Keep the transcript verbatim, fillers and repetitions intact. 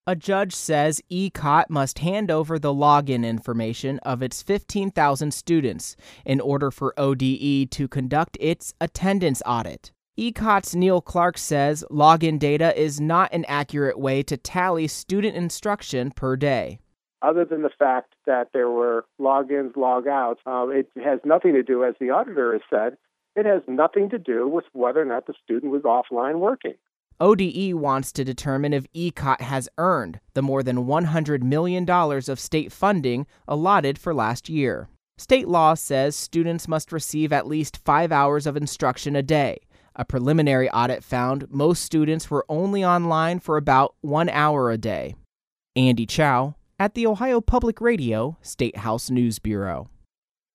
A judge says E C O T must hand over the login information of its fifteen thousand students in order for O D E to conduct its attendance audit. E C O T's Neil Clark says login data is not an accurate way to tally student instruction per day. Other than the fact that there were logins, logouts, uh, it has nothing to do, as the auditor has said, it has nothing to do with whether or not the student was offline working. O D E wants to determine if E C O T has earned the more than one hundred million dollars of state funding allotted for last year. State law says students must receive at least five hours of instruction a day. A preliminary audit found most students were only online for about one hour a day. Andy Chow at the Ohio Public Radio State House News Bureau.